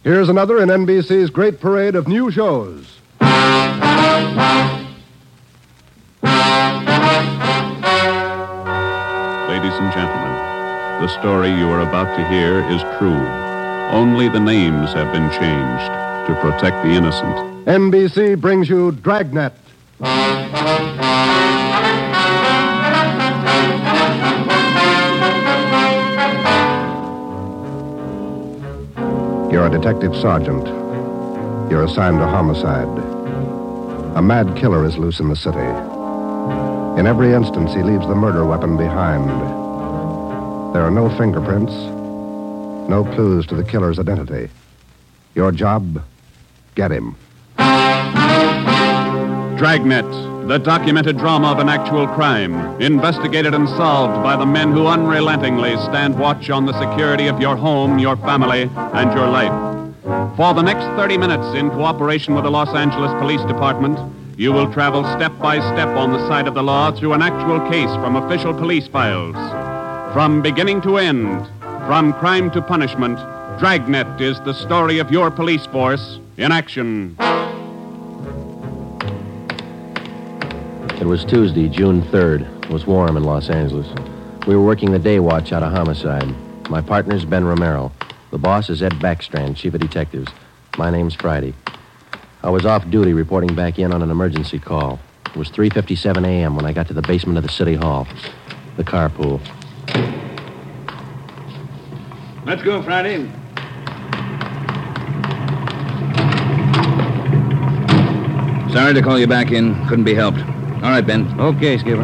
Here's another in NBC's great parade of new shows. Ladies and gentlemen, the story you are about to hear is true. Only the names have been changed to protect the innocent. NBC brings you Dragnet. You're a detective sergeant. You're assigned to homicide. A mad killer is loose in the city. In every instance, he leaves the murder weapon behind. There are no fingerprints, no clues to the killer's identity. Your job, get him. Dragnet, the documented drama of an actual crime, investigated and solved by the men who unrelentingly stand watch on the security of your home, your family, and your life. For the next 30 minutes, in cooperation with the Los Angeles Police Department, you will travel step by step on the side of the law through an actual case from official police files. From beginning to end, from crime to punishment, Dragnet is the story of your police force in action. It was Tuesday, June 3rd. It was warm in Los Angeles. We were working the day watch out of homicide. My partner's Ben Romero. The boss is Ed Backstrand, chief of detectives. My name's Friday. I was off duty reporting back in on an emergency call. It was 3:57 a.m. when I got to the basement of the city hall, the carpool. Let's go, Friday. Sorry to call you back in. Couldn't be helped. All right, Ben. Okay, Skipper.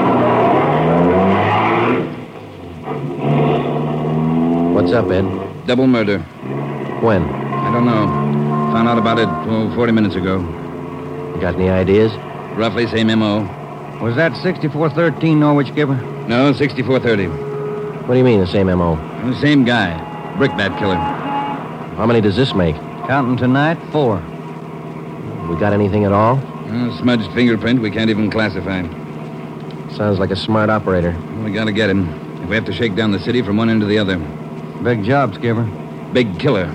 What's up, Ed? Double murder. When? I don't know. Found out about it 40 minutes ago. You got any ideas? Roughly same M.O. Was that 6413 Norwich, Skipper? No, 6430. What do you mean, the same M.O.? The same guy. Brickbat killer. How many does this make? Counting tonight, 4. We got anything at all? Smudged fingerprint we can't even classify. Sounds like a smart operator. We gotta get him. If we have to shake down the city from one end to the other. Big job, Skipper. Big killer.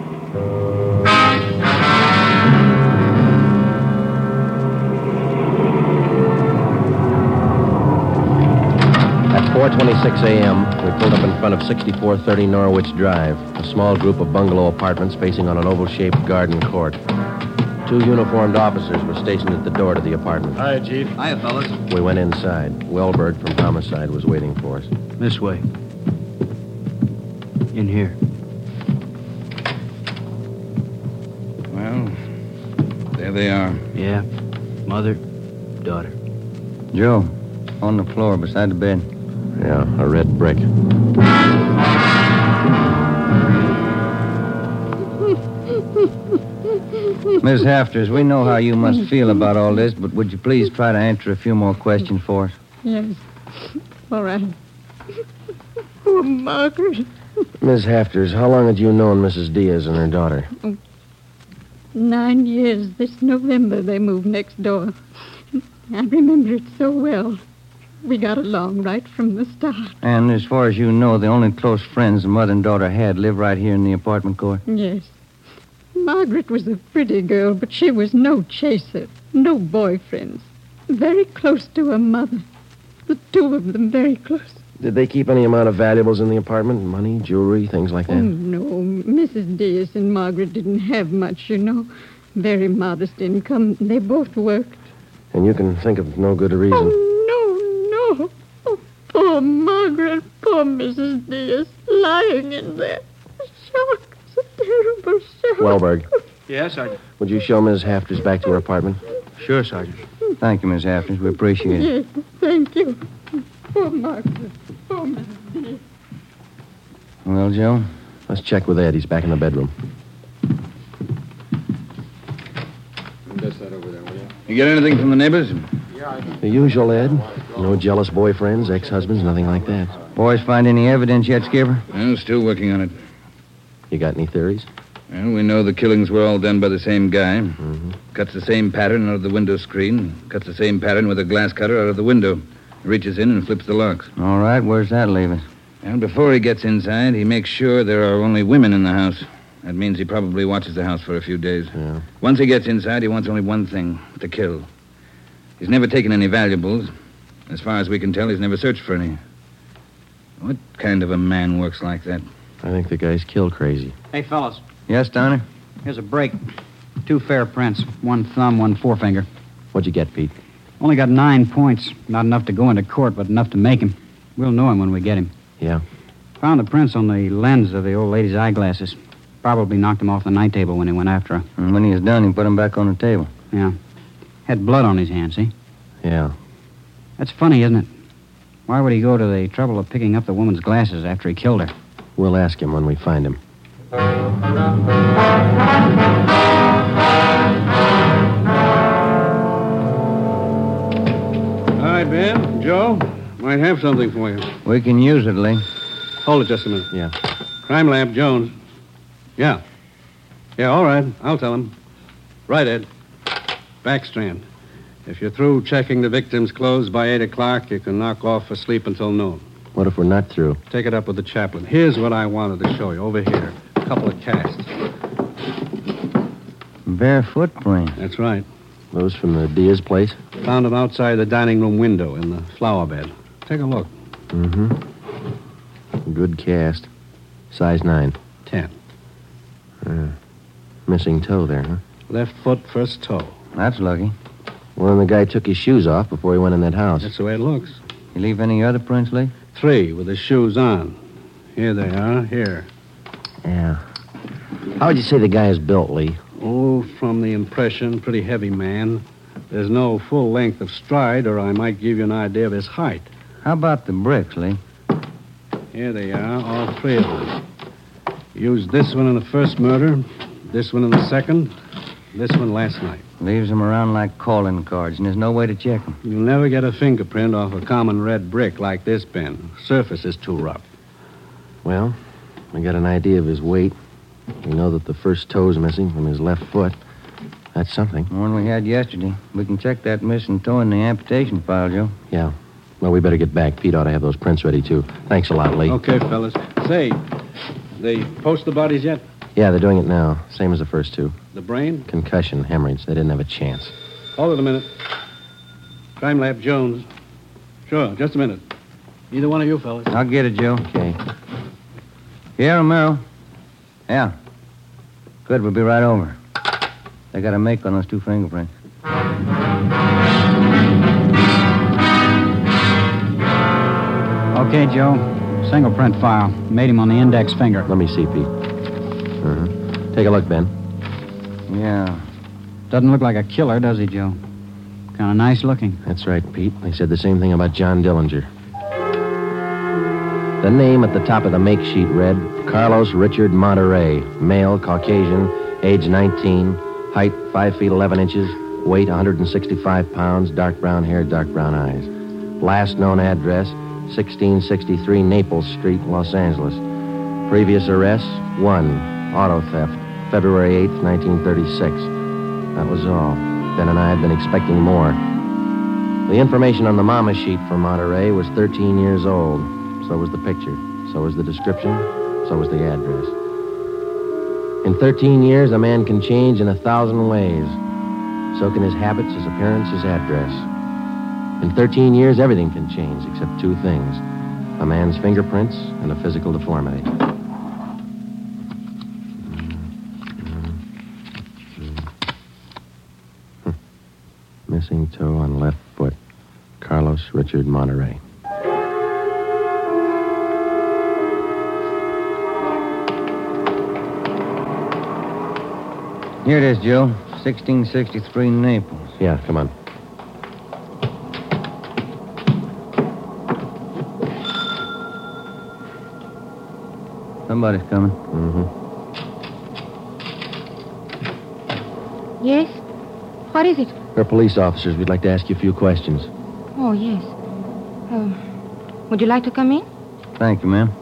At 4:26 a.m., we pulled up in front of 6430 Norwich Drive, a small group of bungalow apartments facing on an oval-shaped garden court. 2 uniformed officers were stationed at the door to the apartment. Hi, Chief. Hiya, fellas. We went inside. Wellberg from Homicide was waiting for us. This way. In here. Well, there they are. Yeah. Mother, daughter. Joe, on the floor beside the bed. Yeah, a red brick. Miss Hafters, we know how you must feel about all this, but would you please try to answer a few more questions for us? Yes. All right. Oh, Margaret. Miss Hafters, how long had you known Mrs. Diaz and her daughter? 9 years. This November they moved next door. I remember it so well. We got along right from the start. And as far as you know, the only close friends the mother and daughter had live right here in the apartment court? Yes. Margaret was a pretty girl, but she was no chaser, no boyfriends. Very close to her mother. The 2 of them very close. Did they keep any amount of valuables in the apartment? Money, jewelry, things like that? Oh, no. Mrs. Diaz and Margaret didn't have much, you know. Very modest income. They both worked. And you can think of no good reason. Oh, no. Oh, poor Margaret, poor Mrs. Diaz, lying in there. Shock. It's a terrible shock. Wellberg, Yes, Sergeant. would you show Miss Hafters back to her apartment? Sure, Sergeant. Thank you, Miss Hafters. We appreciate it. Yes, thank you. Poor Margaret. Poor Mrs. Diaz. Well, Joe? Let's check with Ed. He's back in the bedroom. You get anything from the neighbors? The usual, Ed. No jealous boyfriends, ex-husbands, nothing like that. Boys find any evidence yet, Skipper? Well, still working on it. You got any theories? Well, we know the killings were all done by the same guy. Mm-hmm. Cuts the same pattern out of the window screen. Cuts the same pattern with a glass cutter out of the window. Reaches in and flips the locks. All right, where's that leave us? And before he gets inside, he makes sure there are only women in the house. That means he probably watches the house for a few days. Yeah. Once he gets inside, he wants only one thing, to kill. He's never taken any valuables. As far as we can tell, he's never searched for any. What kind of a man works like that? I think the guy's kill crazy. Hey, fellas, Yes, Donner? here's a break. 2 fair prints. 1 thumb, 1 forefinger. What'd you get, Pete? Only got 9 points. Not enough to go into court, but enough to make him. We'll know him when we get him. Yeah. Found the prints on the lens of the old lady's eyeglasses. Probably knocked him off the night table when he went after her. And when he was done, he put him back on the table. Yeah. Had blood on his hands, see? Yeah. That's funny, isn't it? Why would he go to the trouble of picking up the woman's glasses after he killed her? We'll ask him when we find him. Hi, Ben. Joe. Might have something for you. We can use it, Lee. Hold it just a minute. Yeah. Crime Lab, Jones. Yeah. Yeah, all right. I'll tell him. Right, Ed. Backstrand. If you're through checking the victim's clothes by 8 o'clock, you can knock off for sleep until noon. What if we're not through? Take it up with the chaplain. Here's what I wanted to show you. Over here. A couple of casts. Bare footprint. That's right. Those from the Diaz place? Found them outside the dining room window in the flower bed. Take a look. Mm-hmm. Good cast. Size 9. 10. Missing toe there, huh? Left foot, first toe. That's lucky. Well, then the guy took his shoes off before he went in that house. That's the way it looks. You leave any other prints, Lee? 3 with his shoes on. Here they are. Here. Yeah. How would you say the guy is built, Lee? Oh, from the impression, pretty heavy man. There's no full length of stride, or I might give you an idea of his height. How about the bricks, Lee? Here they are, all 3 of them. Used this one in the first murder, this one in the second, this one last night. Leaves them around like calling cards, and there's no way to check them. You'll never get a fingerprint off a common red brick like this, Ben. Surface is too rough. Well, we got an idea of his weight. We know that the first toe's missing from his left foot. That's something. The one we had yesterday. We can check that missing toe in the amputation file, Joe. Yeah. Well, we better get back. Pete ought to have those prints ready, too. Thanks a lot, Lee. Okay, fellas. Say, they post the bodies yet? Yeah, they're doing it now. Same as the first 2. The brain? Concussion, hemorrhage. They didn't have a chance. Hold it a minute. Crime Lab Jones. Sure, just a minute. Either one of you fellas. I'll get it, Joe. Okay. Yeah, Romero. Yeah. Good, we'll be right over. They got a make on those 2 fingerprints. Okay, Joe. Single print file. Made him on the index finger. Let me see, Pete. Take a look, Ben. Yeah. Doesn't look like a killer, does he, Joe? Kind of nice looking. That's right, Pete. They said the same thing about John Dillinger. The name at the top of the make sheet read Carlos Richard Monterey, male, Caucasian, age 19, height 5 feet 11 inches, weight 165 pounds, dark brown hair, dark brown eyes. Last known address, 1663 Naples Street, Los Angeles. Previous arrests, 1, auto theft, February 8th, 1936. That was all. Ben and I had been expecting more. The information on the mama sheet for Monterey was 13 years old. So was the picture. So was the description. So was the address. In 13 years, a man can change in 1,000 ways. So can his habits, his appearance, his address. In 13 years, everything can change except 2 things. A man's fingerprints and a physical deformity. Missing toe on left foot. Carlos Richard Monterey. Here it is, Joe. 1663 Naples. Yeah, come on. Somebody's coming. Yes? What is it? We're police officers. We'd like to ask you a few questions. Oh, yes. Would you like to come in? Thank you, ma'am.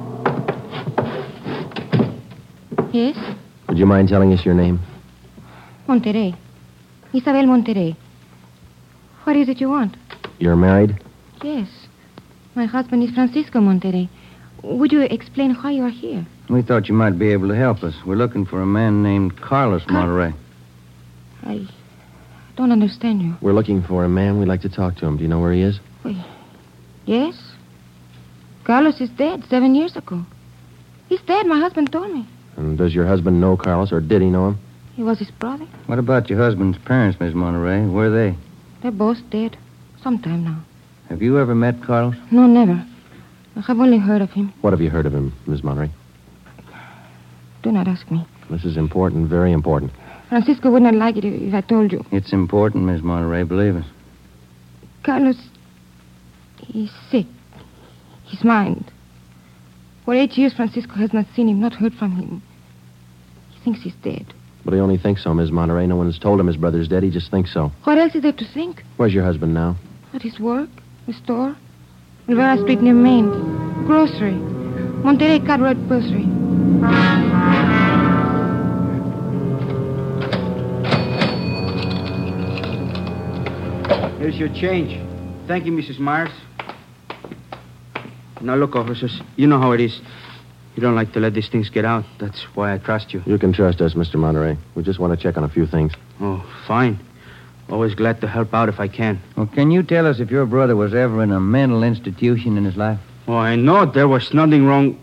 Yes? Would you mind telling us your name? Monterey. Isabel Monterey. What is it you want? You're married? Yes. My husband is Francisco Monterey. Would you explain why you are here? We thought you might be able to help us. We're looking for a man named Carlos Monterey. I don't understand you. We're looking for a man. We'd like to talk to him. Do you know where he is? Yes. Carlos is dead 7 years ago. He's dead, my husband told me. And does your husband know Carlos, or did he know him? He was his brother. What about your husband's parents, Miss Monterey? Where are they? They're both dead. Sometime now. Have you ever met Carlos? No, never. I have only heard of him. What have you heard of him, Miss Monterey? Do not ask me. This is important, very important. Francisco would not like it if I told you. It's important, Miss Monterey, believe us. Carlos, he's sick. His mind. For 8 years, Francisco has not seen him, not heard from him. He thinks he's dead. But he only thinks so, Miss Monterey. No one's told him his brother's dead. He just thinks so. What else is there to think? Where's your husband now? At his work, the store, Rivera Street near Main, grocery, Monterey Cartwright grocery. Here's your change. Thank you, Mrs. Myers. Now, look, officers, you know how it is. You don't like to let these things get out. That's why I trust you. You can trust us, Mr. Monterey. We just want to check on a few things. Oh, fine. Always glad to help out if I can. Well, can you tell us if your brother was ever in a mental institution in his life? Oh, I know there was nothing wrong.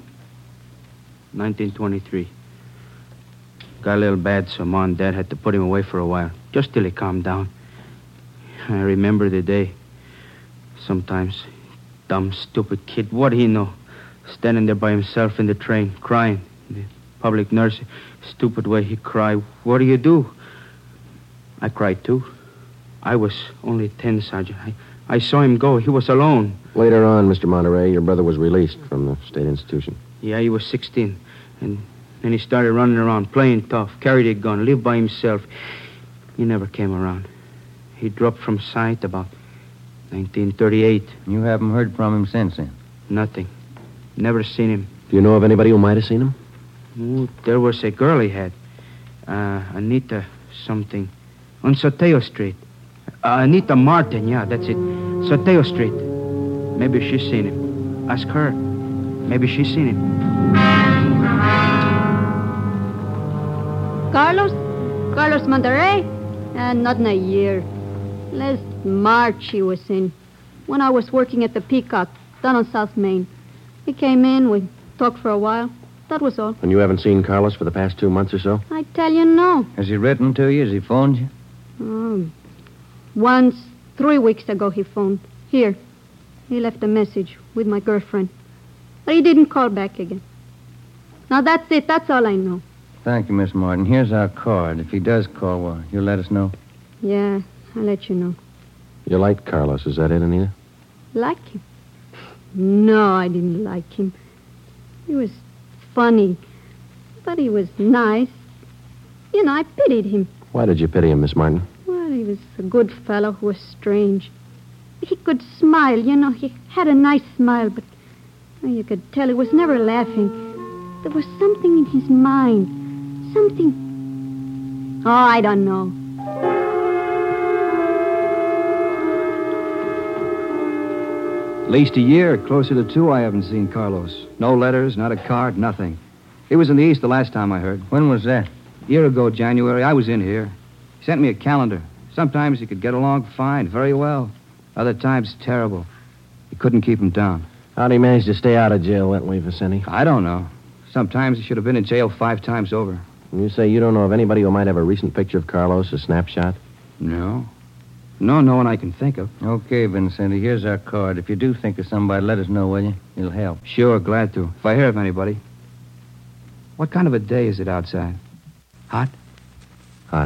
1923. Got a little bad, so Mom and Dad had to put him away for a while, just till he calmed down. I remember the day. Sometimes, dumb, stupid kid, what do he know? Standing there by himself in the train, crying. The public nurse, stupid way he cried. What do you do? I cried, too. I was only 10, Sergeant. I saw him go. He was alone. Later on, Mr. Monterey, your brother was released from the state institution. Yeah, he was 16. And then he started running around, playing tough, carried a gun, lived by himself. He never came around. He dropped from sight about 1938. You haven't heard from him since then? Nothing. Never seen him. Do you know of anybody who might have seen him? Oh, there was a girl he had. Anita something. On Soteo Street. Anita Martin, yeah, that's it. Soteo Street. Maybe she's seen him. Ask her. Maybe she's seen him. Carlos Monterey? Not in a year. Last March he was in. When I was working at the Peacock, down on South Main. He came in, we talked for a while. That was all. And you haven't seen Carlos for the past 2 months or so? I tell you, no. Has he written to you? Has he phoned you? Once, 3 weeks ago, he phoned. Here. He left a message with my girlfriend. But he didn't call back again. Now, that's it. That's all I know. Thank you, Miss Martin. Here's our card. If he does call, well, you'll let us know? Yeah, I'll let you know. You liked Carlos, is that it, Anita? Like him? No, I didn't like him. He was funny. But he was nice. You know, I pitied him. Why did you pity him, Miss Martin? Well, he was a good fellow who was strange. He could smile, you know. He had a nice smile, but you could tell he was never laughing. There was something in his mind. Something... Oh, I don't know. At least a year, closer to 2, I haven't seen Carlos. No letters, not a card, nothing. He was in the East the last time I heard. When was that? A year ago, January, I was in here. He sent me a calendar. Sometimes he could get along fine, very well. Other times, terrible. He couldn't keep him down. How'd he manage to stay out of jail that way, Vicente? I don't know. Sometimes he should have been in jail 5 times over. And you say you don't know of anybody who might have a recent picture of Carlos, a snapshot? No. No one I can think of. Okay, Vincenti, here's our card. If you do think of somebody, let us know, will you? It'll help. Sure, glad to. If I hear of anybody. What kind of a day is it outside? Hot? Hot.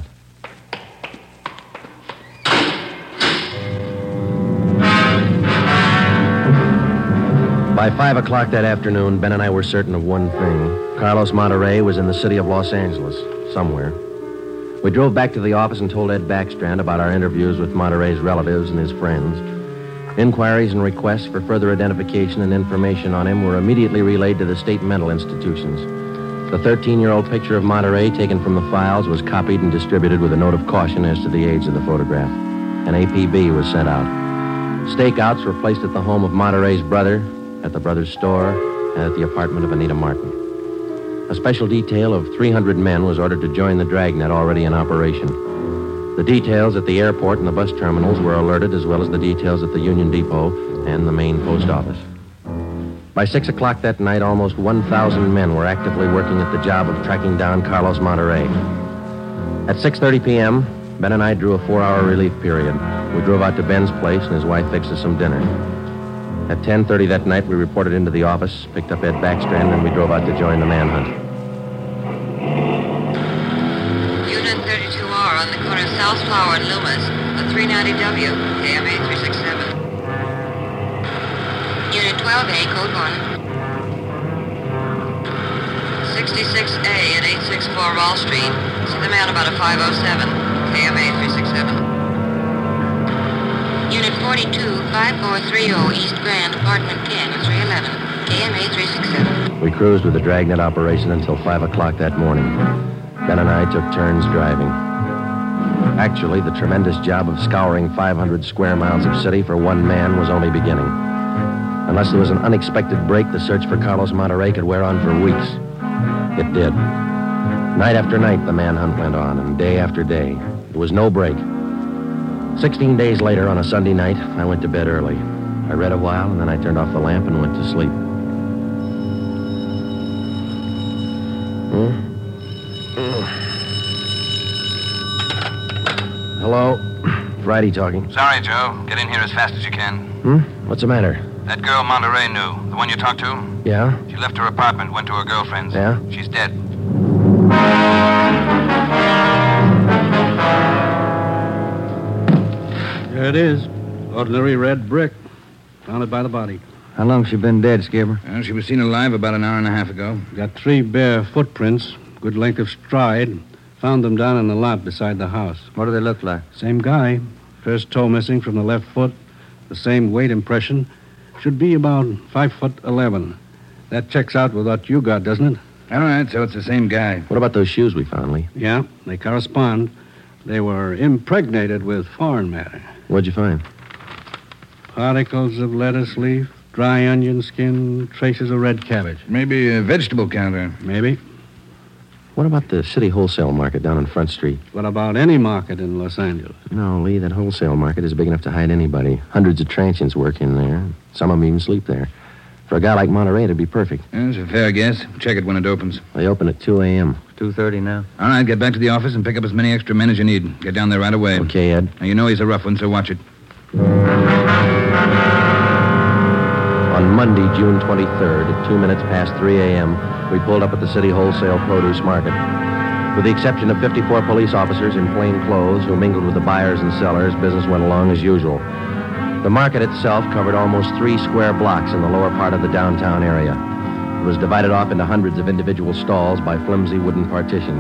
By 5 o'clock that afternoon, Ben and I were certain of one thing. Carlos Monterey was in the city of Los Angeles, somewhere. We drove back to the office and told Ed Backstrand about our interviews with Monterey's relatives and his friends. Inquiries and requests for further identification and information on him were immediately relayed to the state mental institutions. The 13-year-old picture of Monterey taken from the files was copied and distributed with a note of caution as to the age of the photograph. An APB was sent out. Stakeouts were placed at the home of Monterey's brother, at the brother's store, and at the apartment of Anita Martin. A special detail of 300 men was ordered to join the dragnet already in operation. The details at the airport and the bus terminals were alerted, as well as the details at the Union Depot and the main post office. By 6 o'clock that night, almost 1,000 men were actively working at the job of tracking down Carlos Monterrey. At 6:30 p.m., Ben and I drew a 4-hour relief period. We drove out to Ben's place, and his wife fixed us some dinner. At 10:30 that night, we reported into the office, picked up Ed Backstrand, and we drove out to join the manhunt. Unit 32R on the corner of South Flower and Loomis, the 390W, KMA 367. Unit 12A, code 1. 66A at 864 Wall Street. See the man about a 507, KMA 367. Unit 42, 5430 East Grand, apartment 10, 311, KMA 367. We cruised with the dragnet operation until 5 o'clock that morning. Ben and I took turns driving. Actually, the tremendous job of scouring 500 square miles of city for one man was only beginning. Unless there was an unexpected break, the search for Carlos Monterrey could wear on for weeks. It did. Night after night, the manhunt went on, and day after day. There was no break. 16 days later, on a Sunday night, I went to bed early. I read a while, and then I turned off the lamp and went to sleep. Hello? Friday talking. Sorry, Joe. Get in here as fast as you can. What's the matter? That girl Monterrey knew, the one you talked to, Yeah? she left her apartment, went to her girlfriend's. Yeah? She's dead. There it is. Ordinary red brick. Found it by the body. How long's she been dead, Skipper? Well, she was seen alive about an hour and a half ago. Got 3 bare footprints, good length of stride. Found them down in the lot beside the house. What do they look like? Same guy. First toe missing from the left foot. The same weight impression. Should be about 5'11". That checks out with what you got, doesn't it? All right, so it's the same guy. What about those shoes we found, Lee? Yeah, they correspond. They were impregnated with foreign matter. What'd you find? Particles of lettuce leaf, dry onion skin, traces of red cabbage. Maybe a vegetable counter. Maybe. What about the city wholesale market down on Front Street? What about any market in Los Angeles? No, Lee, that wholesale market is big enough to hide anybody. Hundreds of transients work in there. Some of them even sleep there. For a guy like Monterrey, it'd be perfect. That's a fair guess. Check it when it opens. They open at 2 a.m. 2:30 now. All right, get back to the office and pick up as many extra men as you need. Get down there right away. Okay, Ed. Now, you know he's a rough one, so watch it. On Monday, June 23rd, at 2 minutes past 3 a.m., we pulled up at the city wholesale produce market. With the exception of 54 police officers in plain clothes who mingled with the buyers and sellers, business went along as usual. The market itself covered almost 3 square blocks in the lower part of the downtown area. It was divided off into hundreds of individual stalls by flimsy wooden partitions.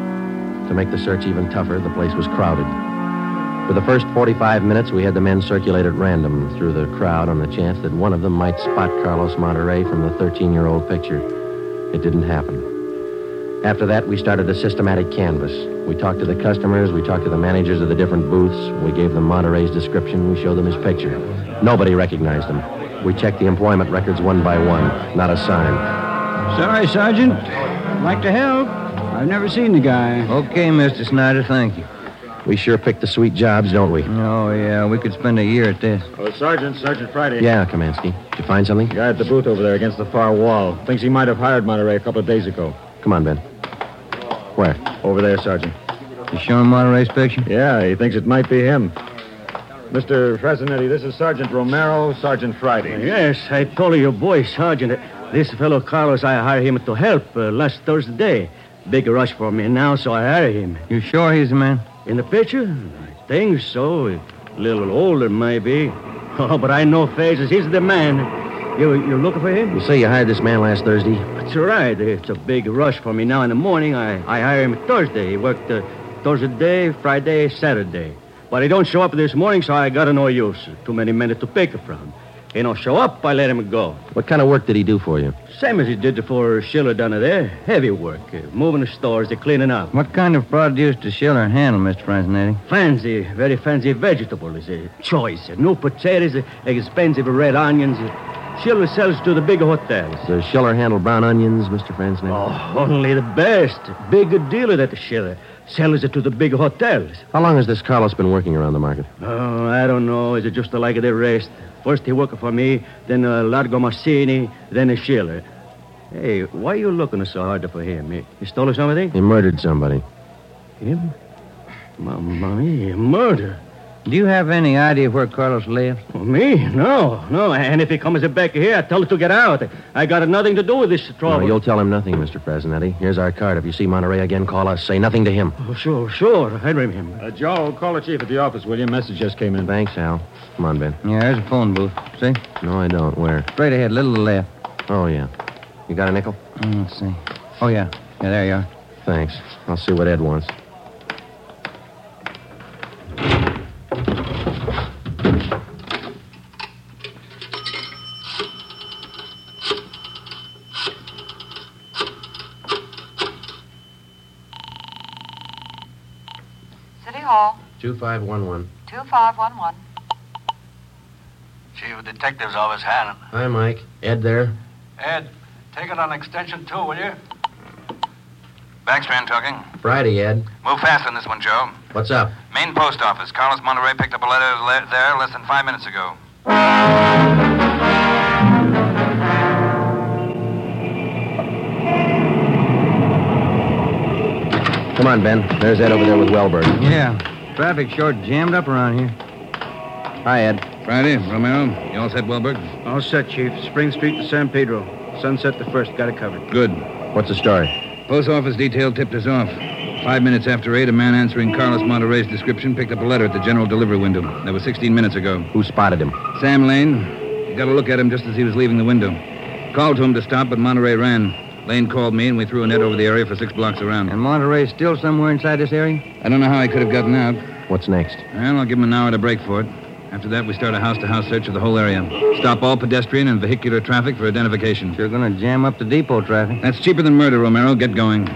To make the search even tougher, the place was crowded. For the first 45 minutes, we had the men circulate at random through the crowd on the chance that one of them might spot Carlos Monterrey from the 13-year-old picture. It didn't happen. After that, we started a systematic canvass. We talked to the customers, we talked to the managers of the different booths, we gave them Monterrey's description, we showed them his picture. Nobody recognized him. We checked the employment records one by one. Not a sign. Sorry, Sergeant. I'd like to help. I've never seen the guy. Okay, Mr. Snyder, thank you. We sure pick the sweet jobs, don't we? Oh, yeah, we could spend a year at this. Oh, Sergeant Friday. Yeah, Kamansky. Did you find something? Guy at the booth over there against the far wall. Thinks he might have hired Monterrey a couple of days ago. Come on, Ben. Where? Over there, Sergeant. You showing Monterey's picture? Yeah, he thinks it might be him. Mr. Fresnetti, this is Sergeant Romero, Sergeant Friday. Yes, I told your boy, Sergeant. This fellow Carlos, I hired him to help last Thursday. Big rush for me now, so I hired him. You sure he's the man? In the picture? I think so. A little older, maybe. Oh, but I know faces. He's the man. You're looking for him? You say you hired this man last Thursday? That's right. It's a big rush for me now in the morning. I hired him Thursday. He worked Thursday, Friday, Saturday. But he don't show up this morning, so I got no use. Too many men to pick from. He don't show up, I let him go. What kind of work did he do for you? Same as he did for Schiller down there. Heavy work. Moving the stores, cleaning up. What kind of produce does Schiller handle, Mr. Franzenetti? Fancy, very fancy vegetables. Choice. New potatoes, expensive red onions. Schiller sells to the big hotels. Does Schiller handle brown onions, Mr. Franzen? Oh, only the best. Big dealer, that Schiller. Sells it to the big hotels. How long has this Carlos been working around the market? Oh, I don't know. Is it just like the rest? First he worked for me, then Largo Massini, then a Schiller. Hey, why are you looking so hard for him? He stole something? He murdered somebody. Him? Mamma mia, murder. Do you have any idea where Carlos lives? Oh, me? No. And if he comes back here, I tell him to get out. I got nothing to do with this trouble. No, you'll tell him nothing, Mr. Fresnetti. Here's our card. If you see Monterey again, call us. Say nothing to him. Oh, sure. I remember. Joe, call the chief at the office, will you? Message just came in. Thanks, Al. Come on, Ben. Yeah, there's a phone booth. See? No, I don't. Where? Straight ahead, little to the left. Oh, yeah. You got a nickel? Let's see. Oh, yeah. Yeah, there you are. Thanks. I'll see what Ed wants. City Hall. 2511. 2511. Chief of Detectives Office, Hannon. Hi, Mike. Ed there? Ed, take it on extension 2, will you? Backstrand talking. Friday, Ed. Move fast on this one, Joe. What's up? Main post office. Carlos Monterey picked up a letter there less than 5 minutes ago. Come on, Ben. There's Ed over there with Wellberg. Yeah. Traffic short jammed up around here. Hi, Ed. Friday, Romero. You all set, Wellberg? All set, Chief. Spring Street to San Pedro. Sunset the first. Got it covered. Good. What's the story? Post office detail tipped us off. 5 minutes after 8, a man answering Carlos Monterey's description picked up a letter at the general delivery window. That was 16 minutes ago. Who spotted him? Sam Lane. He got a look at him just as he was leaving the window. Called to him to stop, but Monterey ran. Lane called me, and we threw a net over the area for 6 blocks around. And Monterey's still somewhere inside this area? I don't know how he could have gotten out. What's next? Well, I'll give him an hour to break for it. After that, we start a house-to-house search of the whole area. Stop all pedestrian and vehicular traffic for identification. You're going to jam up the depot traffic. That's cheaper than murder, Romero. Get going.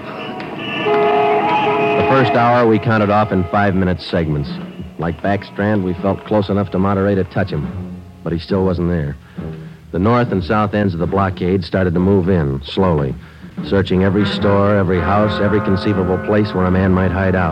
The first hour we counted off in 5-minute segments. Like Backstrand, we felt close enough to Monterey to touch him. But he still wasn't there. The north and south ends of the blockade started to move in, slowly. Searching every store, every house, every conceivable place where a man might hide out.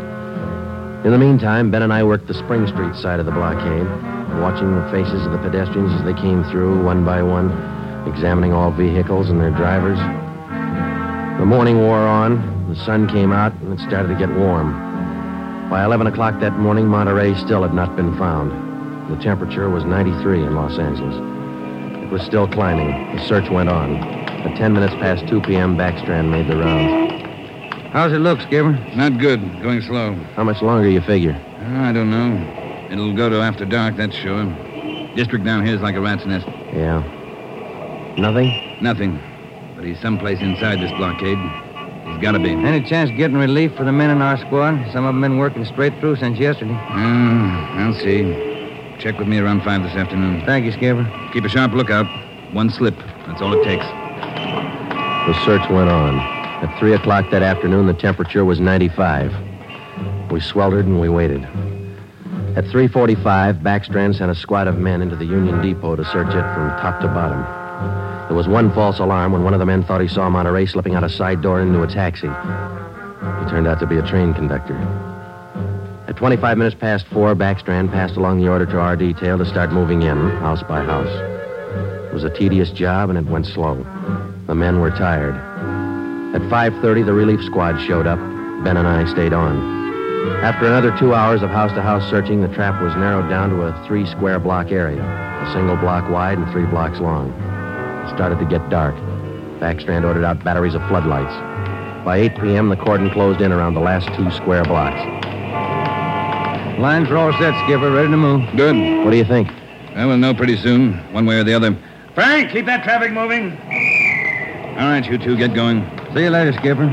In the meantime, Ben and I worked the Spring Street side of the blockade, watching the faces of the pedestrians as they came through, one by one, examining all vehicles and their drivers. The morning wore on, the sun came out, and it started to get warm. By 11 o'clock that morning, Monterey still had not been found. The temperature was 93 in Los Angeles. It was still climbing. The search went on. At 10 minutes past 2 p.m., Backstrand made the rounds. How's it look, Skipper? Not good. Going slow. How much longer you figure? I don't know. It'll go to after dark, that's sure. District down here is like a rat's nest. Yeah. Nothing? Nothing. But he's someplace inside this blockade. He's got to be. Any chance of getting relief for the men in our squad? Some of them been working straight through since yesterday. I'll see. Check with me around 5 this afternoon. Thank you, Skipper. Keep a sharp lookout. One slip. That's all it takes. The search went on. At 3 o'clock that afternoon, the temperature was 95. We sweltered and we waited. At 3:45, Backstrand sent a squad of men into the Union Depot to search it from top to bottom. There was one false alarm when one of the men thought he saw Monterey slipping out a side door into a taxi. He turned out to be a train conductor. At 25 minutes past 4, Backstrand passed along the order to our detail to start moving in, house by house. It was a tedious job, and it went slow. The men were tired. At 5:30, the relief squad showed up. Ben and I stayed on. After another 2 hours of house-to-house searching, the trap was narrowed down to a 3-square-block area, a single block wide and 3 blocks long. It started to get dark. Backstrand ordered out batteries of floodlights. By 8 p.m., the cordon closed in around the last 2 square blocks. Lines are all set, Skipper. Ready to move. Good. What do you think? We'll know pretty soon, one way or the other. Frank, keep that traffic moving. All right, you two, get going. See you later, Skipper.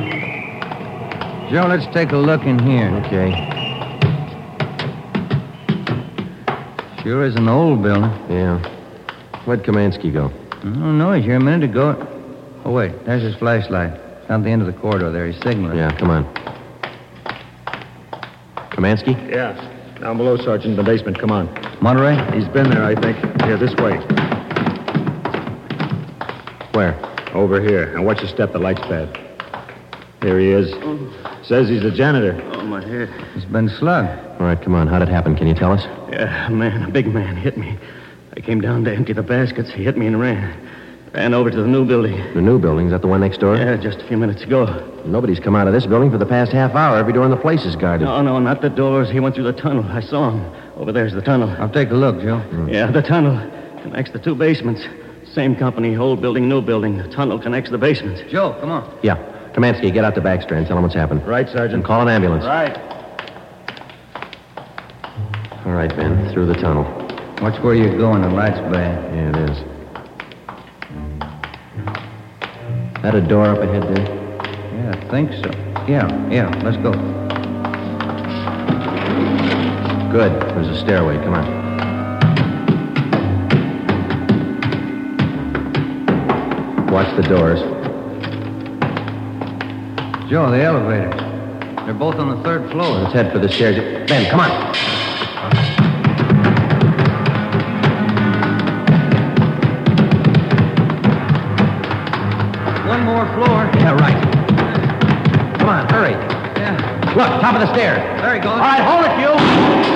Joe, let's take a look in here. Okay. Sure is an old building. Yeah. Where'd Kamansky go? I don't know. He's here a minute ago. Oh, wait. There's his flashlight. It's on the end of the corridor there. He's signaling. Yeah, come on. Kamansky? Yeah. Down below, Sergeant, in the basement. Come on. Monterey? He's been there, I think. Here, this way. Where? Over here. Now watch your step. The light's bad. Here he is. Says he's the janitor. Oh, my head. He's been slugged. All right, come on. How'd it happen? Can you tell us? Yeah, a big man hit me. I came down to empty the baskets. He hit me and ran. Ran over to the new building. The new building? Is that the one next door? Yeah, just a few minutes ago. Nobody's come out of this building for the past half hour. Every door in the place is guarded. No, not the doors. He went through the tunnel. I saw him. Over there's the tunnel. I'll take a look, Joe. Yeah, the tunnel connects the two basements. Same company, old building, new building. The tunnel connects the basements. Joe, come on. Yeah. Kamansky, get out to Backstrand. Tell him what's happened. Right, Sergeant. And call an ambulance. Right. All right, Ben. Through the tunnel. Watch where you're going. The light's bad. Yeah, it is. That a door up ahead there? Yeah, I think so. Yeah. Let's go. Good. There's a stairway. Come on. Watch the doors. Joe, the elevators. They're both on the third floor. Let's head for the stairs. Ben, come on. One more floor. Yeah, right. Come on, hurry. Yeah. Look, top of the stairs. There he goes. All right, hold it, you.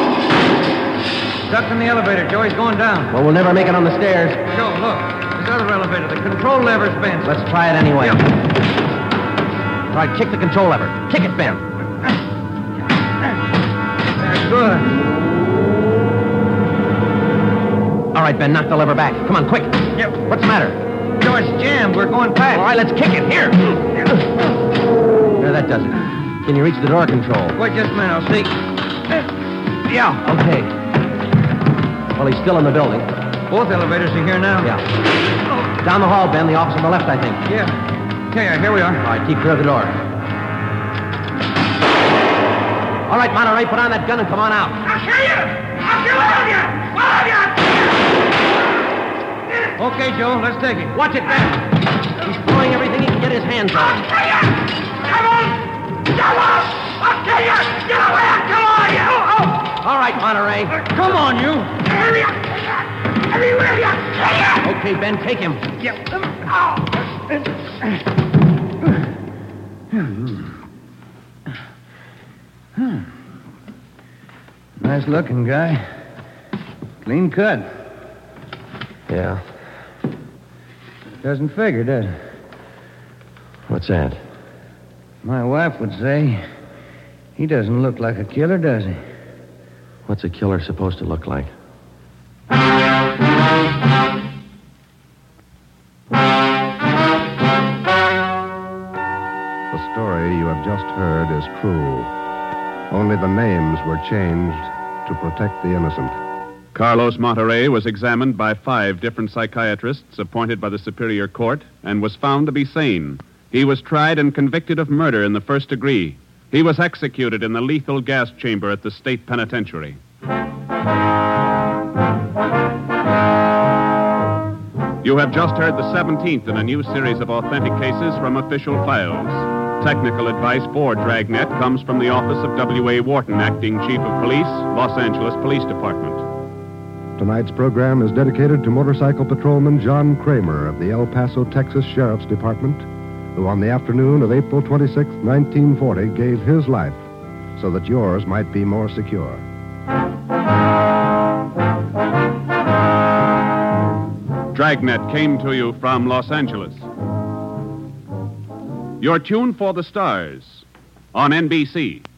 Stuck in the elevator, Joe. He's going down. Well, we'll never make it on the stairs. Joe, look. This other elevator. The control lever's bent. Let's try it anyway. Yeah. All right, kick the control lever. Kick it, Ben. That's good. All right, Ben, knock the lever back. Come on, quick. Yep. What's the matter? Joe, it's jammed. We're going past. All right, let's kick it. Here. There, that does it. Can you reach the door control? Wait just a minute. I'll see. Yeah. Okay. Well, he's still in the building. Both elevators are here now. Yeah. Down the hall, Ben. The office on the left, I think. Yeah. Okay, here we are. All right, keep clear of the door. All right, Monterey, put on that gun and come on out. I'll kill you! I'll kill all of you! All of you! Okay, Joe, let's take it. Watch it, Ben. He's throwing everything he can get his hands on. I'll kill you! Devil! Devil! I'll kill you! Get away! Come on, you! Oh! All right, Monterey. Come on, you. Hurry up! Everywhere you! Kill you! Okay, Ben, take him. Yep. Oh! Nice looking guy. Clean cut. Yeah. Doesn't figure, does it? What's that? My wife would say he doesn't look like a killer, does he? What's a killer supposed to look like? The story you have just heard is true. Only the names were changed to protect the innocent. Carlos Monterey was examined by 5 different psychiatrists appointed by the Superior Court and was found to be sane. He was tried and convicted of murder in the first degree. He was executed in the lethal gas chamber at the state penitentiary. You have just heard the 17th in a new series of authentic cases from official files. Technical advice for Dragnet comes from the office of W.A. Wharton, Acting Chief of Police, Los Angeles Police Department. Tonight's program is dedicated to motorcycle patrolman John Kramer of the El Paso, Texas Sheriff's Department, who on the afternoon of April 26, 1940, gave his life so that yours might be more secure. Dragnet came to you from Los Angeles. Your tune for the stars on NBC.